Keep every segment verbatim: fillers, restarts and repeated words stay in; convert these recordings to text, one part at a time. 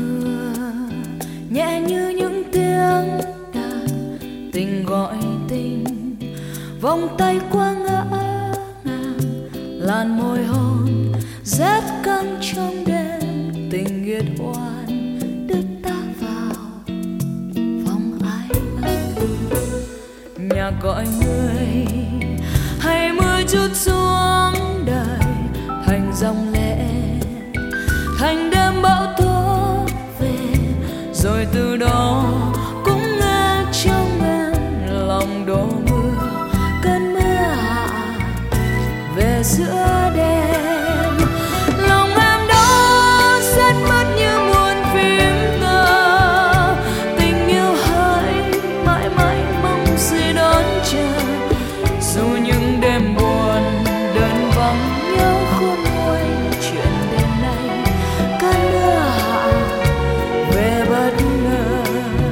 mưa nhẹ như những tiếng đàn tình gọi tình, vòng tay qua ngỡ ngàng làn môi hôn rét căng trong đêm tình nghiệt oan đưa ta vào vòng ai ân. Nhà gọi người hay mưa chút xuống đời thành dòng lệ, thành đêm bão tố về, rồi từ đó cũng nghe trong em lòng đổ mưa, cơn mưa hạ về giữa đêm. Lòng em đó rất mất như muôn phim tơ, tình yêu hỡi mãi mãi mong gì đón chờ, dù những đêm buồn đơn vắng nhớ khôn nguôi chuyện đêm nay, cơn mưa hạ về bất ngờ.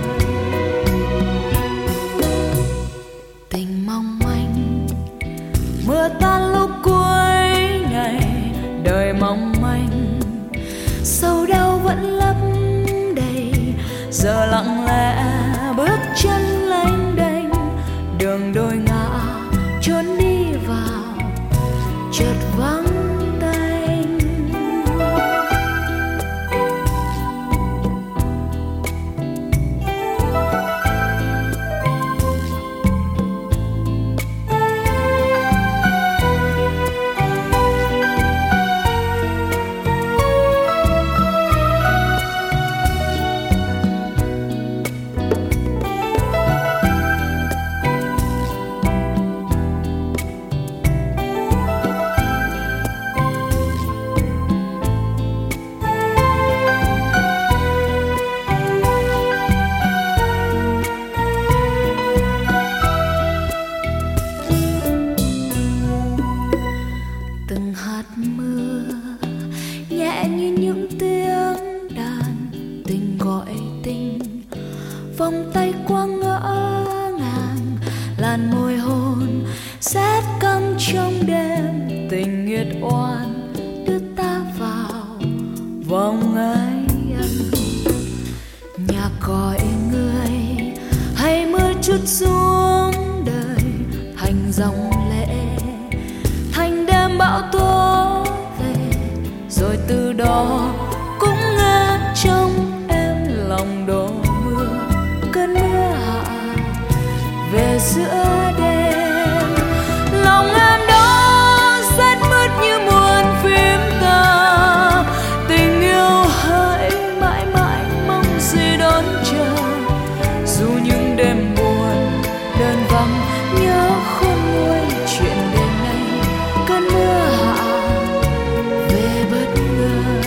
Tình mong manh mưa tan lúc cuối ngày, đời mong manh sâu đau vẫn lấp đầy, giờ lặng lẽ bước chân lênh đênh đường đôi ngả trốn đi vào chợt vắng tanh. Từng hạt mưa nhẹ như những tiếng đàn tình gọi tình, vòng tay qua ngỡ ngàng làn môi hôn rét căm trong đêm tình nghiệt oan đưa ta vào vòng ấy ân. Nhà gọi người hay mưa chút xuống đời thành dòng lệ, thành đêm bão tố về, rồi từ đó cũng nghe trong em lòng đổ mưa, cơn mưa hạ về giữa đêm. Lòng em đó rất mướt như muôn phim tơ, tình yêu hỡi mãi mãi mong gì đón chờ, dù những đêm buồn đơn vắng nhớ khôn nguôi chuyện đêm nay, cơn mưa hạ về bất ngờ.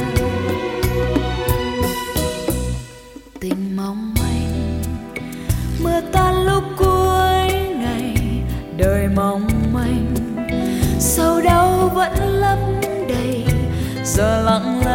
Tình mong manh mưa tan lúc cuối ngày, đời mong manh sâu đau vẫn lấp đầy, giờ lặng